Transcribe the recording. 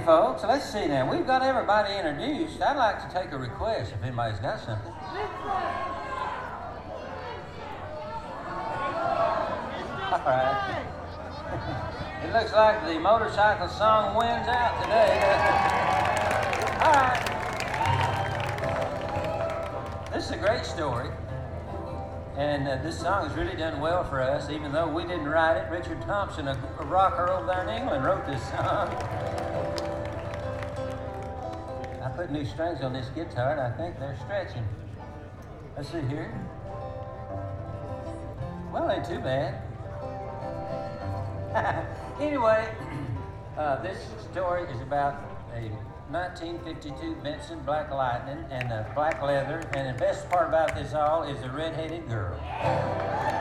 folks. Let's see now. We've got everybody introduced. I'd like to take a request if anybody's got something. All right. It looks like the motorcycle song wins out today. All right. This is a great story. And this song has really done well for us, even though we didn't write it. Richard Thompson, a rocker over there in England, wrote this song. I put new strings on this guitar, and I think they're stretching. Let's see here. Well, ain't too bad. Anyway, this story is about a 1952 Benson Black Lightning and black leather, and the best part about this all is the red-headed girl.